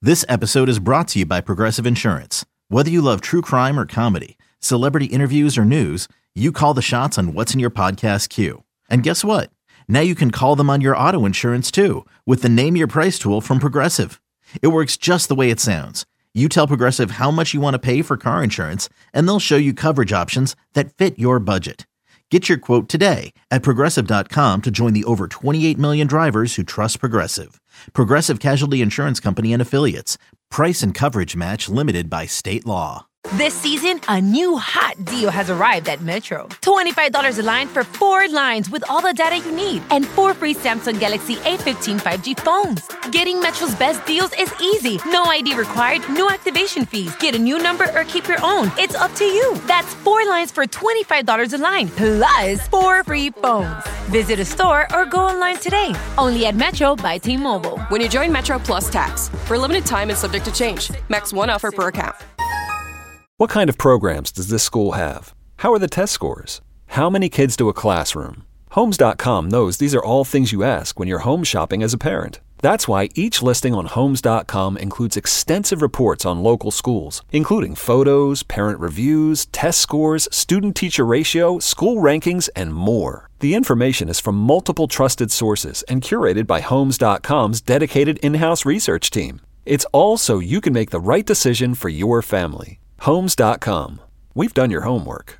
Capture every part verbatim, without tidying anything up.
This episode is brought to you by Progressive Insurance. Whether you love true crime or comedy, celebrity interviews or news, you call the shots on what's in your podcast queue. And guess what? Now you can call them on your auto insurance too with the Name Your Price tool from Progressive. It works just the way it sounds. You tell Progressive how much you want to pay for car insurance, and they'll show you coverage options that fit your budget. Get your quote today at Progressive dot com to join the over twenty-eight million drivers who trust Progressive. Progressive Casualty Insurance Company and Affiliates. Price and coverage match limited by state law. This season, a new hot deal has arrived at Metro. twenty-five dollars a line for four lines with all the data you need and four free Samsung Galaxy A fifteen five G phones. Getting Metro's best deals is easy. No I D required, no activation fees. Get a new number or keep your own. It's up to you. That's four lines for twenty-five dollars a line, plus four free phones. Visit a store or go online today. Only at Metro by T-Mobile. When you join Metro Plus Tax. For a limited time and subject to change. Max one offer per account. What kind of programs does this school have? How are the test scores? How many kids do a classroom? Homes dot com knows these are all things you ask when you're home shopping as a parent. That's why each listing on Homes dot com includes extensive reports on local schools, including photos, parent reviews, test scores, student-teacher ratio, school rankings, and more. The information is from multiple trusted sources and curated by Homes dot com's dedicated in-house research team. It's all so you can make the right decision for your family. Homes dot com. We've done your homework.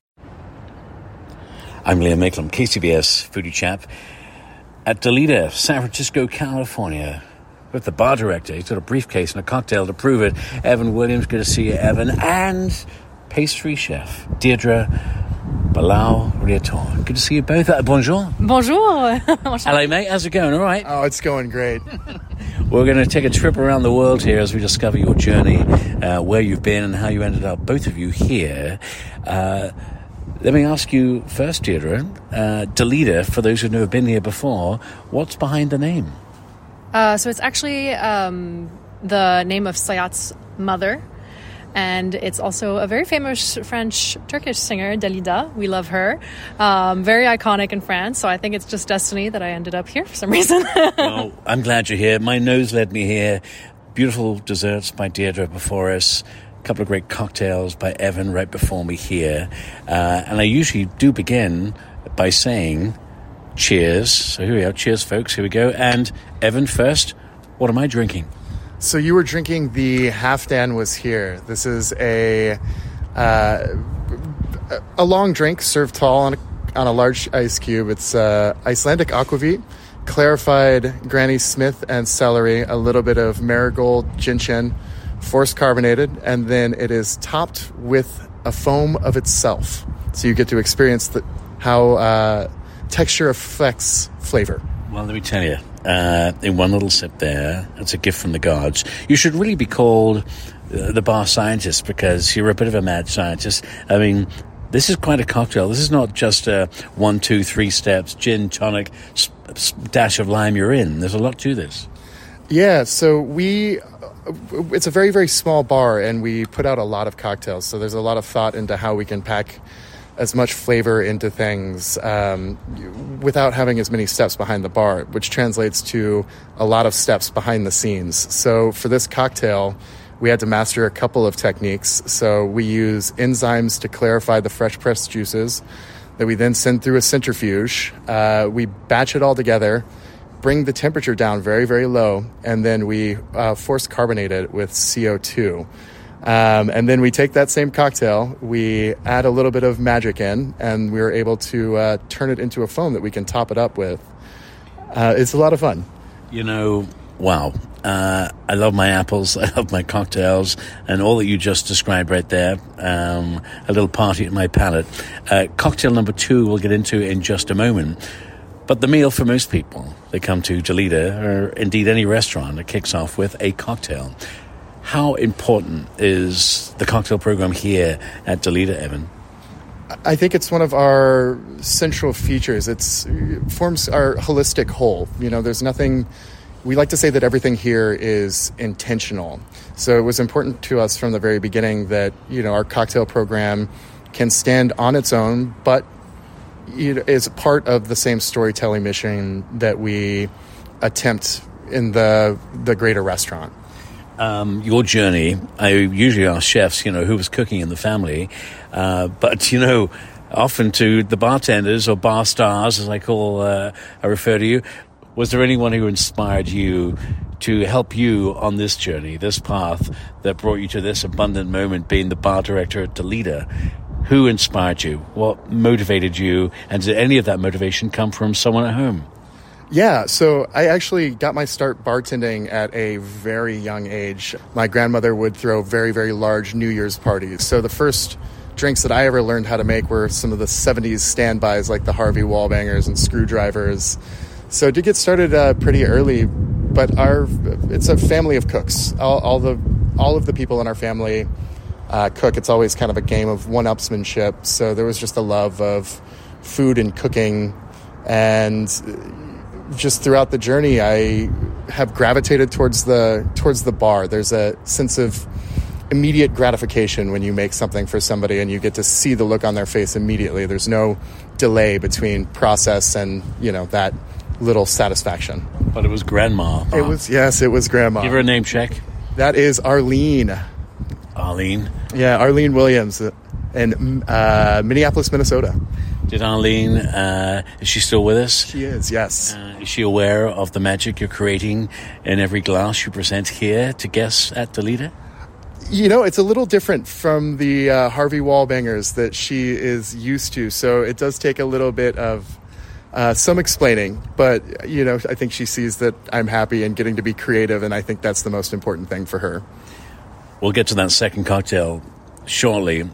I'm Liam Maitland, K C B S Foodie Chap, at Delita, San Francisco, California, with the bar director. He's got a briefcase and a cocktail to prove it. Evan Williams, good to see you, Evan. And pastry chef, Deirdre Balau-Riator. Good to see you both. Uh, bonjour. Bonjour. Hello, mate. How's it going? All right? Oh, it's going great. We're going to take a trip around the world here as we discover your journey, uh, where you've been and how you ended up, both of you, here. Uh, let me ask you first, Deirdre, uh, Delita, for those who've never been here before, what's behind the name? Uh, so it's actually um, the name of Sayat's mother. And it's also a very famous French-Turkish singer, Dalida. We love her. Um, very iconic in France. So I think it's just destiny that I ended up here for some reason. Well, I'm glad you're here. My nose led me here. Beautiful desserts by Deirdre before us. A couple of great cocktails by Evan right before me here. Uh, and I usually do begin by saying cheers. So here we are. Cheers, folks. Here we go. And Evan, first, what am I drinking? So you were drinking the Halfdan Was Here. This is a uh, a long drink served tall on a, on a large ice cube. It's uh, Icelandic aquavit, clarified Granny Smith and celery, a little bit of marigold gentian, force carbonated, and then it is topped with a foam of itself. So you get to experience the, how uh, texture affects flavor. Well, let me tell you, uh, in one little sip there, it's a gift from the gods. You should really be called uh, the bar scientist because you're a bit of a mad scientist. I mean, this is quite a cocktail. This is not just a one, two, three steps, gin, tonic, sp- dash of lime, you're in. There's a lot to this. Yeah, so we, it's a very, very small bar, and we put out a lot of cocktails. So there's a lot of thought into how we can pack as much flavor into things um, without having as many steps behind the bar, which translates to a lot of steps behind the scenes. So for this cocktail, we had to master a couple of techniques. So we use enzymes to clarify the fresh pressed juices that we then send through a centrifuge. Uh, we batch it all together, bring the temperature down very, very low, and then we uh, force carbonate it with C O two. Um, and then we take that same cocktail, we add a little bit of magic in, and we're able to uh, turn it into a foam that we can top it up with. Uh, it's a lot of fun. You know, wow. Uh, I love my apples, I love my cocktails, and all that you just described right there. Um, a little party at my palate. Uh, cocktail number two we'll get into in just a moment. But the meal for most people, they come to Delita, or indeed any restaurant, it kicks off with a cocktail. How important is the cocktail program here at Delita, Evan? I think it's one of our central features. It's, it forms our holistic whole. You know, there's nothing... We like to say that everything here is intentional. So it was important to us from the very beginning that, you know, our cocktail program can stand on its own, but it is part of the same storytelling mission that we attempt in the the greater restaurant. Um, your journey, I usually ask chefs, you know, who was cooking in the family. Uh, but, you know, often to the bartenders or bar stars, as I call, uh, I refer to you, was there anyone who inspired you to help you on this journey, this path that brought you to this abundant moment, being the bar director at Dalida? Who inspired you? What motivated you? And did any of that motivation come from someone at home? Yeah, so I actually got my start bartending at a very young age. My grandmother would throw very, very large New Year's parties. So the first drinks that I ever learned how to make were some of the seventies standbys like the Harvey Wallbangers and Screwdrivers. So I did get started uh, pretty early, but our it's a family of cooks. All, all the all of the people in our family uh, cook. It's always kind of a game of one-upsmanship. So there was just a love of food and cooking, and just throughout the journey, I have gravitated towards the towards the bar. There's a sense of immediate gratification when you make something for somebody and you get to see the look on their face immediately. There's no delay between process and, you know, that little satisfaction. But it was Grandma. Bob. It was, yes, it was Grandma. Give her a name check. That is Arlene. Arlene. Yeah, Arlene Williams in uh, Minneapolis, Minnesota. Did Arlene, uh, is she still with us? She is, yes. Uh, is she aware of the magic you're creating in every glass you present here to guests at Dalida? You know, it's a little different from the uh, Harvey Wallbangers that she is used to. So it does take a little bit of uh, some explaining. But, you know, I think she sees that I'm happy and getting to be creative. And I think that's the most important thing for her. We'll get to that second cocktail shortly.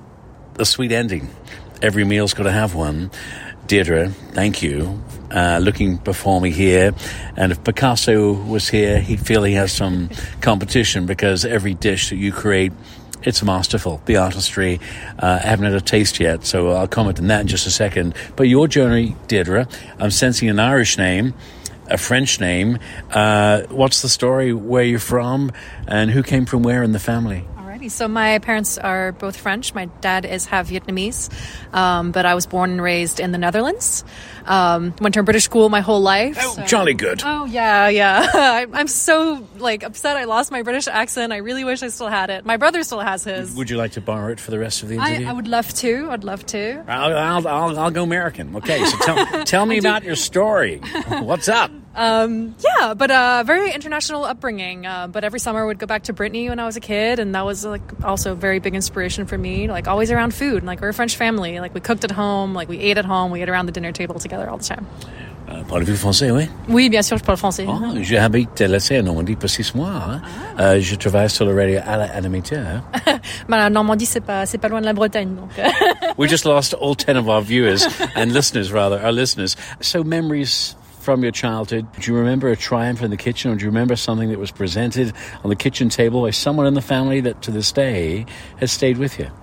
The sweet ending. Every meal's got to have one. Deirdre, thank you. Uh, looking before me here, and if Picasso was here, he'd feel he has some competition because every dish that you create, it's masterful. The artistry, uh, I haven't had a taste yet, so I'll comment on that in just a second. But your journey, Deirdre, I'm sensing an Irish name, a French name. Uh, what's the story? Where you're from, and who came from where in the family? So my parents are both French. My dad is half Vietnamese, um, but I was born and raised in the Netherlands. Um, went to a British school my whole life. Oh, so. jolly good. Oh, yeah, yeah. I, I'm so, like, upset I lost my British accent. I really wish I still had it. My brother still has his. Would you like to borrow it for the rest of the interview? I, I would love to. I'd love to. I'll, I'll, I'll, I'll go American. Okay, so tell, tell me about your story. What's up? Um, yeah, but uh, very international upbringing. Uh, but every summer I would go back to Brittany when I was a kid, and that was like also a very big inspiration for me. Like always around food. Like we're a French family. Like we cooked at home. Like we ate at home. We ate around the dinner table together all the time. Euh, Parlez-vous français, oui? Oui, bien sûr, je parle français. Oh, j'habite la Normandie pour six mois. Hein? Ah. Euh, je travaille sur le radio à l'amateur. La Normandie, c'est pas, c'est pas loin de la Bretagne. Donc. We just lost all ten of our viewers and listeners, rather, our listeners. So memories from your childhood. Do you remember a triumph in the kitchen, or do you remember something that was presented on the kitchen table by someone in the family that to this day has stayed with you?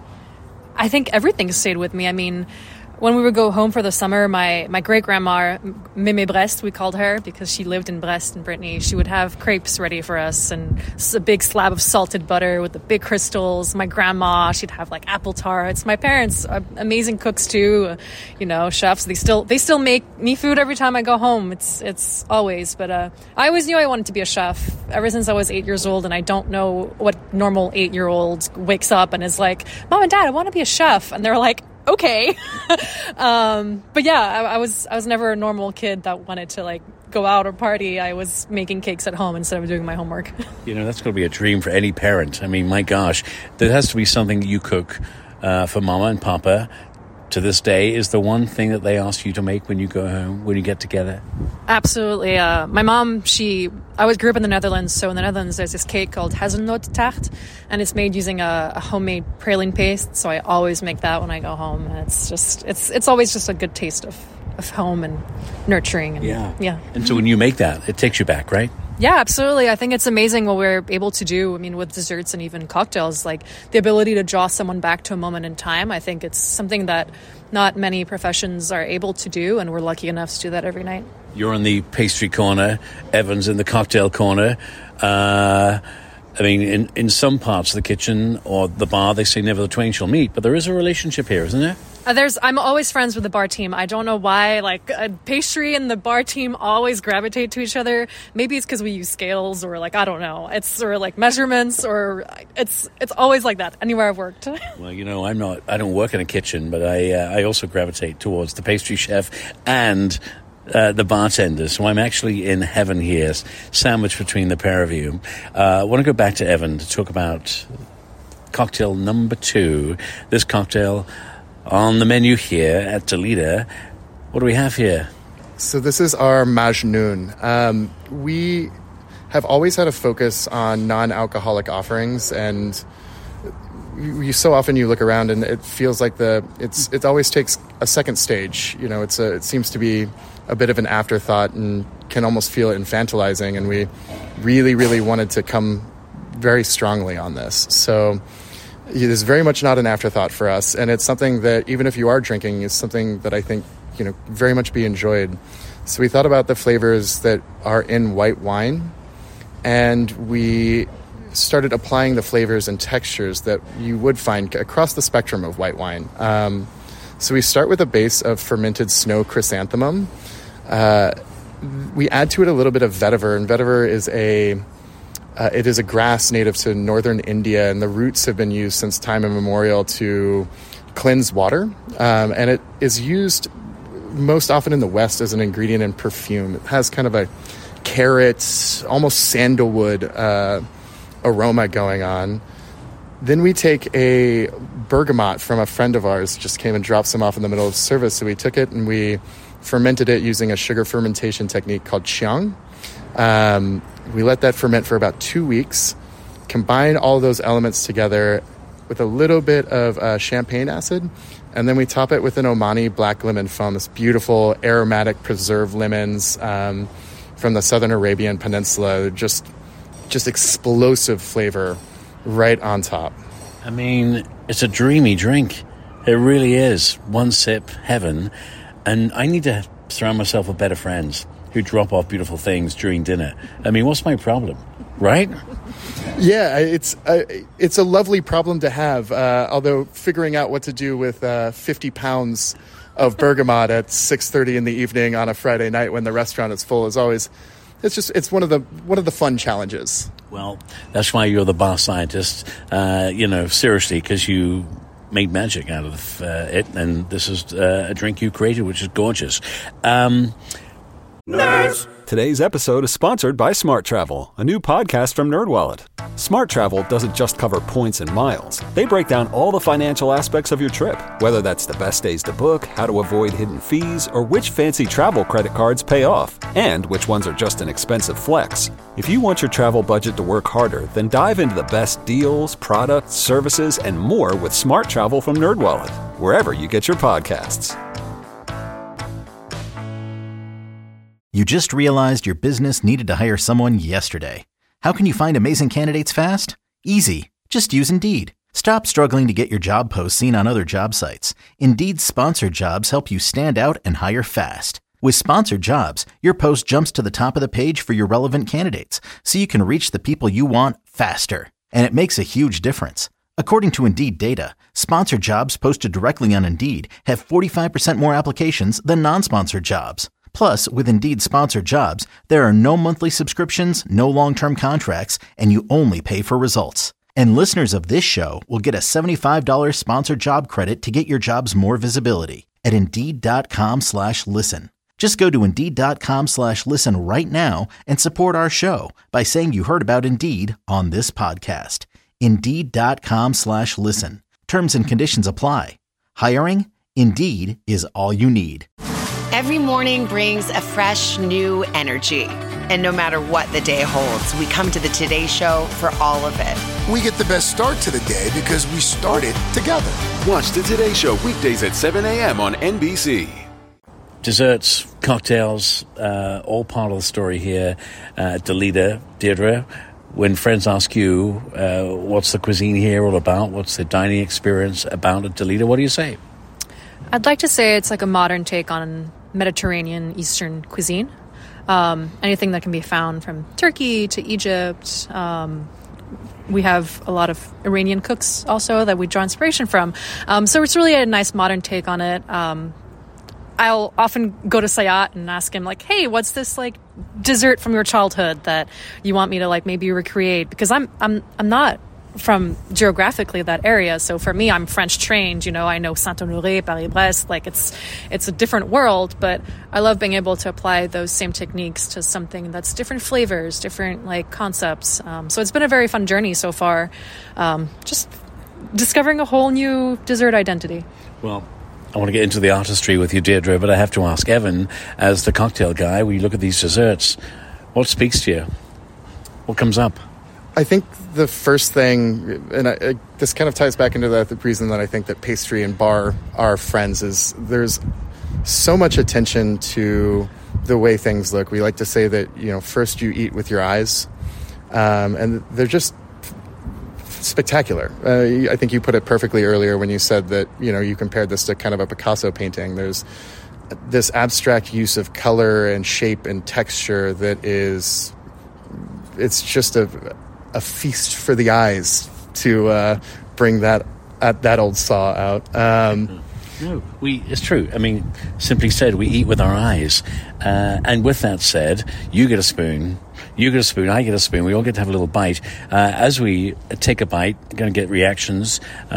I think everything stayed with me. I mean, when we would go home for the summer, my, my great-grandma, Mémé Brest, we called her, because she lived in Brest in Brittany, she would have crepes ready for us, and a big slab of salted butter with the big crystals. My grandma, she'd have like apple tarts. My parents are amazing cooks too, you know, chefs. They still they still make me food every time I go home. It's it's always, but uh, I always knew I wanted to be a chef ever since I was eight years old, and I don't know what normal eight-year-old wakes up and is like, Mom and Dad, I want to be a chef. And they're like, okay. um, but yeah, I, I was I was never a normal kid that wanted to like go out or party. I was making cakes at home instead of doing my homework. You know, that's going to be a dream for any parent. I mean, my gosh, there has to be something you cook uh, for Mama and Papa. To this day, is the one thing that they ask you to make when you go home, when you get together? Absolutely. Uh, my mom, she, I was grew up in the Netherlands, so in the Netherlands there's this cake called hazelnoot tart, and it's made using a, a homemade praline paste. So I always make that when I go home, and it's just, it's, it's always just a good taste of, of home and nurturing. And, yeah, yeah. And so when you make that, it takes you back, right? Yeah, absolutely. I think it's amazing what we're able to do. I mean, with desserts and even cocktails, like the ability to draw someone back to a moment in time. I think it's something that not many professions are able to do, and we're lucky enough to do that every night. You're in the pastry corner, Evan's in the cocktail corner. Uh, I mean, in, in some parts of the kitchen or the bar, they say never the twain shall meet, but there is a relationship here, isn't there? Uh, there's, I'm always friends with the bar team. I don't know why, like, uh, pastry and the bar team always gravitate to each other. Maybe it's because we use scales, or like, I don't know. It's or like measurements, or it's it's always like that anywhere I've worked. Well, you know, I'm not. I don't work in a kitchen, but I uh, I also gravitate towards the pastry chef and uh, the bartender. So I'm actually in heaven here, sandwiched between the pair of you. Uh, I want to go back to Evan to talk about cocktail number two. This cocktail on the menu here at Delita. What do we have here? So this is our Majnoon. Um, we have always had a focus on non-alcoholic offerings, and you, you so often you look around and it feels like the it's it always takes a second stage. You know, it's a it seems to be a bit of an afterthought and can almost feel infantilizing. And we really, really wanted to come very strongly on this. So it is very much not an afterthought for us, and it's something that even if you are drinking, is something that I think, you know, very much be enjoyed. So we thought about the flavors that are in white wine, and we started applying the flavors and textures that you would find across the spectrum of white wine. Um, so we start with a base of fermented snow chrysanthemum. Uh, we add to it a little bit of vetiver, and vetiver is a Uh, it is a grass native to northern India, and the roots have been used since time immemorial to cleanse water. Um, and it is used most often in the West as an ingredient in perfume. It has kind of a carrot, almost sandalwood uh, aroma going on. Then we take a bergamot from a friend of ours, just came and dropped some off in the middle of service. So we took it and we fermented it using a sugar fermentation technique called Qiang. Um, we let that ferment for about two weeks, combine all those elements together with a little bit of uh, champagne acid, and then we top it with an Omani black lemon foam, this beautiful aromatic preserved lemons um, from the southern Arabian Peninsula, just just explosive flavor right on top. I mean, it's a dreamy drink. It really is. One sip, heaven. And I need to surround myself with better friends who drop off beautiful things during dinner. I mean, what's my problem, right? Yeah, it's a, it's a lovely problem to have, uh, although figuring out what to do with uh, fifty pounds of bergamot at six thirty in the evening on a Friday night when the restaurant is full is always, it's just, it's one of the one of the fun challenges. Well, that's why you're the bar scientist, uh, you know, seriously, because you made magic out of uh, it, and this is uh, a drink you created, which is gorgeous. Um... Nerds! Today's episode is sponsored by Smart Travel, a new podcast from NerdWallet. Smart Travel doesn't just cover points and miles. They break down all the financial aspects of your trip, whether that's the best days to book, how to avoid hidden fees, or which fancy travel credit cards pay off, and which ones are just an expensive flex. If you want your travel budget to work harder, then dive into the best deals, products, services, and more with Smart Travel from NerdWallet, wherever you get your podcasts. You just realized your business needed to hire someone yesterday. How can you find amazing candidates fast? Easy. Just use Indeed. Stop struggling to get your job posts seen on other job sites. Indeed's sponsored jobs help you stand out and hire fast. With sponsored jobs, your post jumps to the top of the page for your relevant candidates, so you can reach the people you want faster. And it makes a huge difference. According to Indeed data, sponsored jobs posted directly on Indeed have forty-five percent more applications than non-sponsored jobs. Plus, with Indeed sponsored jobs, there are no monthly subscriptions, no long-term contracts, and you only pay for results. And listeners of this show will get a seventy-five dollars sponsored job credit to get your jobs more visibility at Indeed.com slash listen. Just go to Indeed.com slash listen right now and support our show by saying you heard about Indeed on this podcast. Indeed.com slash listen. Terms and conditions apply. Hiring? Indeed is all you need. Every morning brings a fresh, new energy. And no matter what the day holds, we come to the Today Show for all of it. We get the best start to the day because we started together. Watch the Today Show weekdays at seven a.m. on N B C. Desserts, cocktails, uh, all part of the story here at Delita. Deirdre, when friends ask you, uh, what's the cuisine here all about? What's the dining experience about at Delita? What do you say? I'd like to say it's like a modern take on Mediterranean Eastern cuisine. Um, anything that can be found from Turkey to Egypt, um, we have a lot of Iranian cooks also that we draw inspiration from. Um, so it's really a nice modern take on it. Um, I'll often go to Sayat and ask him, like, hey, what's this, like, dessert from your childhood that you want me to, like, maybe recreate? Because I'm I'm I'm not from geographically that area, so for me, I'm French trained. You know, I know Saint-Honoré, Paris-Brest, like it's it's a different world. But I love being able to apply those same techniques to something that's different flavors, different like concepts. Um, so it's been a very fun journey so far, um, just discovering a whole new dessert identity. Well, I want to get into the artistry with you, Deirdre, but I have to ask Evan, as the cocktail guy, when you look at these desserts, what speaks to you? What comes up? I think the first thing, and I, I, this kind of ties back into the, the reason that I think that pastry and bar are friends, is there's so much attention to the way things look. We like to say that, you know, first you eat with your eyes, um, and they're just spectacular. Uh, I think you put it perfectly earlier when you said that, you know, you compared this to kind of a Picasso painting. There's this abstract use of color and shape and texture that is, it's just a a feast for the eyes to uh, bring that uh, that old saw out. Um, no, we it's true. I mean, simply said, we eat with our eyes. Uh, and with that said, you get a spoon, you get a spoon, I get a spoon. We all get to have a little bite. Uh, as we take a bite, we're going to get reactions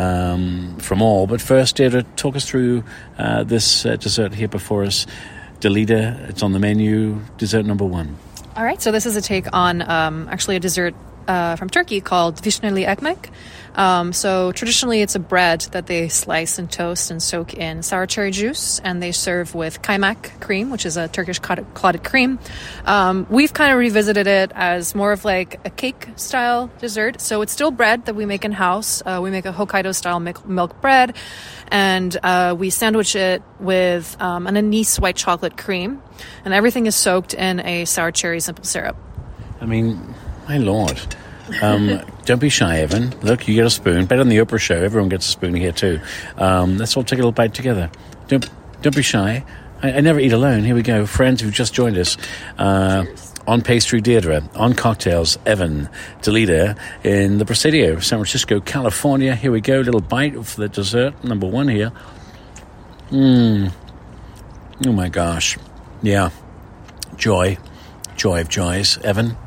um, from all. But first, Deirdre, talk us through uh, this uh, dessert here before us. Dalida, it's on the menu, dessert number one. All right, so this is a take on um, actually a dessert Uh, from Turkey called vishneli ekmek. Um, so traditionally it's a bread that they slice and toast and soak in sour cherry juice, and they serve with kaymak cream, which is a Turkish clotted, clotted cream. Um, we've kind of revisited it as more of like a cake style dessert. So it's still bread that we make in house. Uh, we make a Hokkaido style milk, milk bread, and uh, we sandwich it with um, an anise white chocolate cream, and everything is soaked in a sour cherry simple syrup. I mean, my Lord. Um, don't be shy, Evan. Look, you get a spoon. Better than the Oprah show. Everyone gets a spoon here, too. Um, let's all take a little bite together. Don't don't be shy. I, I never eat alone. Here we go. Friends who've just joined us. Uh, on pastry, Deirdre. On cocktails, Evan. Dalida in the Presidio, San Francisco, California. Here we go. Little bite for the dessert. Number one here. Mmm. Oh, my gosh. Yeah. Joy. Joy of joys. Evan?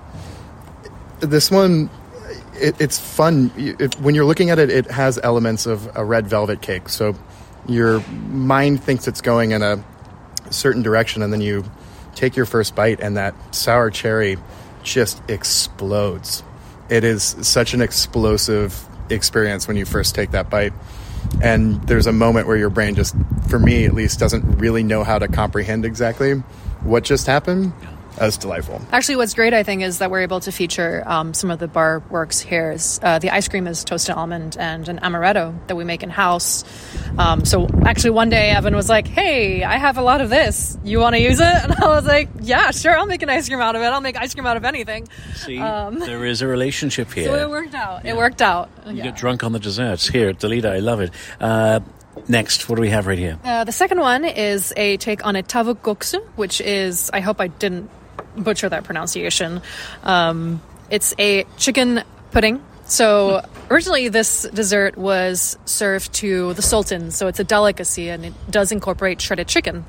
This one, it, it's fun. It, when you're looking at it, it has elements of a red velvet cake. So your mind thinks it's going in a certain direction, and then you take your first bite, and that sour cherry just explodes. It is such an explosive experience when you first take that bite. And there's a moment where your brain just, for me at least, doesn't really know how to comprehend exactly what just happened. That's delightful. Actually, what's great, I think, is that we're able to feature um, some of the bar works here. Is, uh, the ice cream is toasted almond and an amaretto that we make in-house. Um, so actually one day Evan was like, hey, I have a lot of this. You want to use it? And I was like, yeah, sure, I'll make an ice cream out of it. I'll make ice cream out of anything. See, um, there is a relationship here. So it worked out. Yeah. It worked out. You yeah. get drunk on the desserts. Here at Dalida, I love it. Uh, next, what do we have right here? Uh, the second one is a take on a tavuk goksu, which is, I hope I didn't butcher that pronunciation. Um, it's a chicken pudding. So originally this dessert was served to the Sultan, so it's a delicacy, and it does incorporate shredded chicken.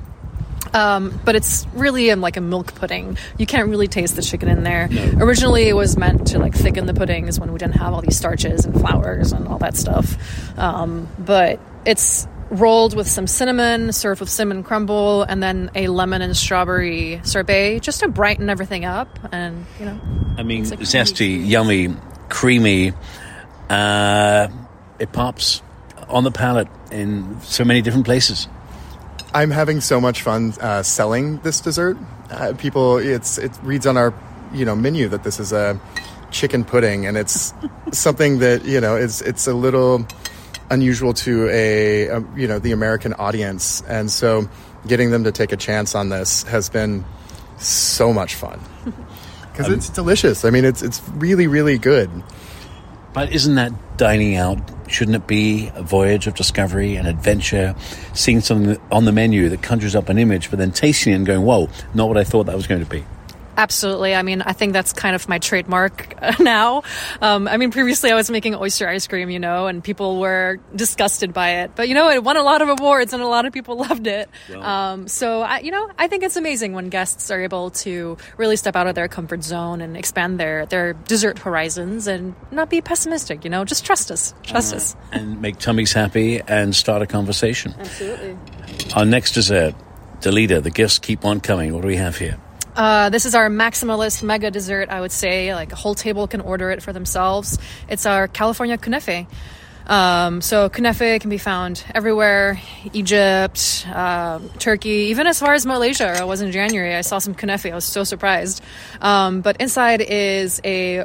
Um, but it's really um, like a milk pudding. You can't really taste the chicken in there. No. Originally it was meant to like thicken the puddings when we didn't have all these starches and flours and all that stuff. Um, but it's rolled with some cinnamon, served with cinnamon crumble, and then a lemon and strawberry sorbet, just to brighten everything up. And, you know, I mean, like zesty, yummy, creamy. Uh, it pops on the palate in so many different places. I'm having so much fun uh, selling this dessert. Uh, people, it's it reads on our, you know, menu that this is a chicken pudding, and it's something that, you know, is it's a little unusual to a, a you know the American audience, and so getting them to take a chance on this has been so much fun because um, it's delicious. I mean, it's it's really really good. But isn't that dining out? Shouldn't it be a voyage of discovery and adventure, seeing something on the menu that conjures up an image, but then tasting it and going, "Whoa, not what I thought that was going to be." Absolutely. I mean, I think that's kind of my trademark now. Um, I mean, previously I was making oyster ice cream, you know, and people were disgusted by it. But, you know, it won a lot of awards and a lot of people loved it. Wow. Um, so, I, you know, I think it's amazing when guests are able to really step out of their comfort zone and expand their, their dessert horizons and not be pessimistic, you know, just trust us. Trust uh, us. And make tummies happy and start a conversation. Absolutely. Our next dessert, Delida, the gifts keep on coming. What do we have here? Uh, this is our maximalist mega dessert, I would say. Like a whole table can order it for themselves. It's our California kunefe. Um, so kunefe can be found everywhere. Egypt, uh, Turkey, even as far as Malaysia. I was in January. I saw some kunefe. I was so surprised. Um, but inside is a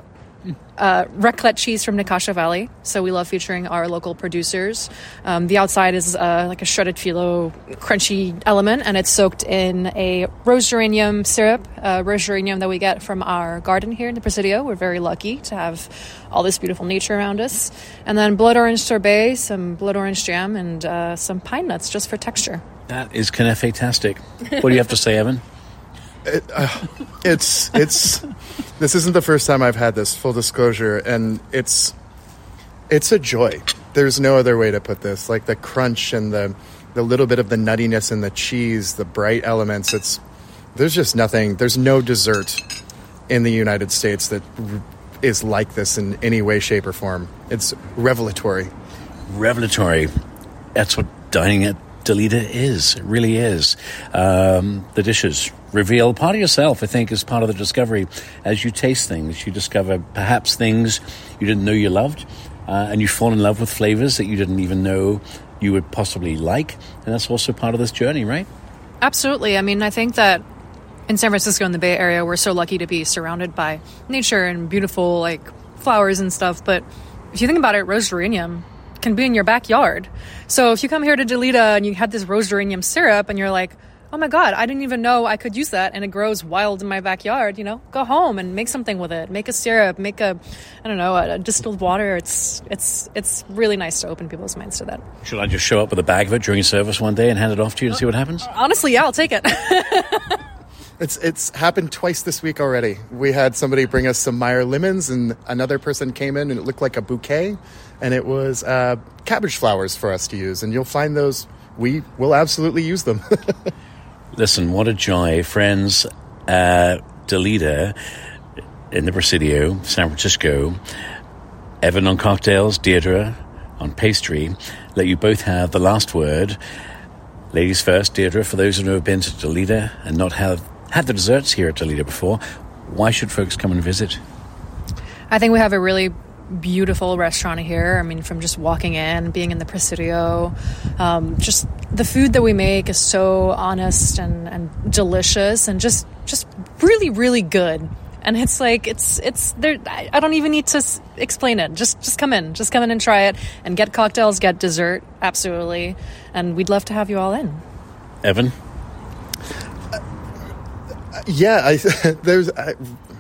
Uh, raclette cheese from Nikasha Valley. So we love featuring our local producers. Um, the outside is uh, like a shredded phyllo crunchy element, and it's soaked in a rose geranium syrup, uh, rose geranium that we get from our garden here in the Presidio. We're very lucky to have all this beautiful nature around us. And then blood orange sorbet, some blood orange jam, and uh, some pine nuts just for texture. That is kunefe-tastic. What do you have to say, Evan? It, uh, it's it's this isn't the first time I've had this, full disclosure, and it's it's a joy. There's no other way to put this. Like the crunch and the the little bit of the nuttiness in the cheese, the bright elements. It's there's just nothing. There's no dessert in the United States that r- is like this in any way, shape, or form. It's revelatory. Revelatory. That's what dining at Delida is. It really is. Um, the dishes reveal part of yourself, I think, is part of the discovery. As you taste things, you discover perhaps things you didn't know you loved, uh, and you fall in love with flavors that you didn't even know you would possibly like. And that's also part of this journey, right? Absolutely. I mean, I think that in San Francisco and the Bay Area, we're so lucky to be surrounded by nature and beautiful, like, flowers and stuff. But if you think about it, rose geranium can be in your backyard. So if you come here to Delida and you had this rose geranium syrup and you're like, oh my God, I didn't even know I could use that, and it grows wild in my backyard, you know, go home and make something with it. Make a syrup, make a, I don't know, a, a distilled water. It's it's it's really nice to open people's minds to that. Should I just show up with a bag of it during service one day and hand it off to you and see what happens? Honestly, yeah, I'll take it. It's it's happened twice this week already. We had somebody bring us some Meyer lemons, and another person came in and it looked like a bouquet, and it was uh, cabbage flowers for us to use. And you'll find those. We will absolutely use them. Listen, what a joy. Friends, uh, Delida in the Presidio, San Francisco, Evan on cocktails, Deirdre on pastry. Let you both have the last word. Ladies first, Deirdre, for those who have been to Delida and not have had the desserts here at Delida before, why should folks come and visit? I think we have a really beautiful restaurant here. I mean, from just walking in, being in the Presidio, um, just the food that we make is so honest and, and delicious and just just really, really good. And it's like, it's, it's there. I don't even need to s- explain it. Just, just come in, just come in and try it and get cocktails, get dessert. Absolutely. And we'd love to have you all in. Evan? Uh, yeah, I, there's, I,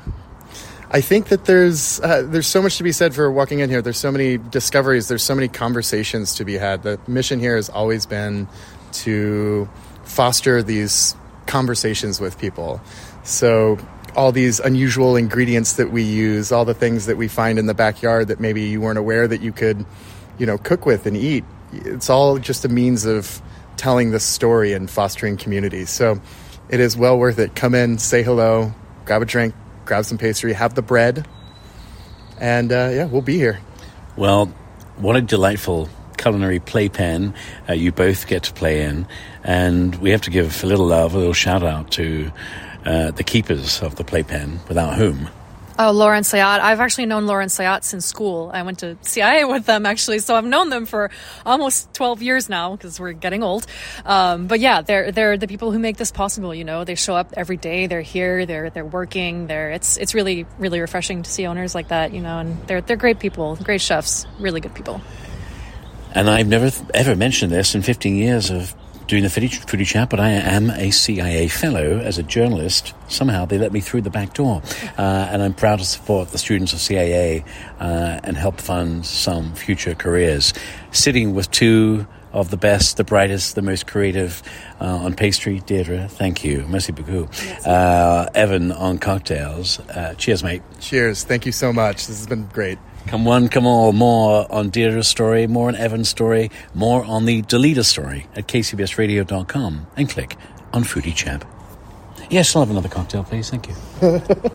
I think that there's, uh, there's so much to be said for walking in here. There's so many discoveries. There's so many conversations to be had. The mission here has always been to foster these conversations with people. So all these unusual ingredients that we use, all the things that we find in the backyard that maybe you weren't aware that you could, you know, cook with and eat. It's all just a means of telling this story and fostering community. So it is well worth it. Come in, say hello, grab a drink, grab some pastry, have the bread, and uh, yeah, we'll be here. Well, what a delightful culinary playpen uh, you both get to play in. And we have to give a little love, a little shout out to Uh, the keepers of the playpen, without whom? Oh, Laura and Sayat. I've actually known Laura and Sayat since school. I went to C I A with them, actually, so I've known them for almost twelve years now, because we're getting old. Um, but yeah, they're they're the people who make this possible, you know. They show up every day. They're here. They're they're working. They're it's it's really, really refreshing to see owners like that, you know, and they're they're great people, great chefs, really good people. And I've never ever mentioned this in fifteen years of doing the Foodie, Foodie Chat, but I am a C I A fellow. As a journalist, somehow they let me through the back door. Uh, and I'm proud to support the students of C I A uh, and help fund some future careers. Sitting with two of the best, the brightest, the most creative uh, on pastry. Deirdre, thank you. Merci beaucoup. Uh, Evan on cocktails. Uh, cheers, mate. Cheers. Thank you so much. This has been great. Come one, come all. More on Deirdre's story, more on Evan's story, more on the Delita story at k c b s radio dot com and click on Foodie Chap. Yes, I'll have another cocktail, please. Thank you.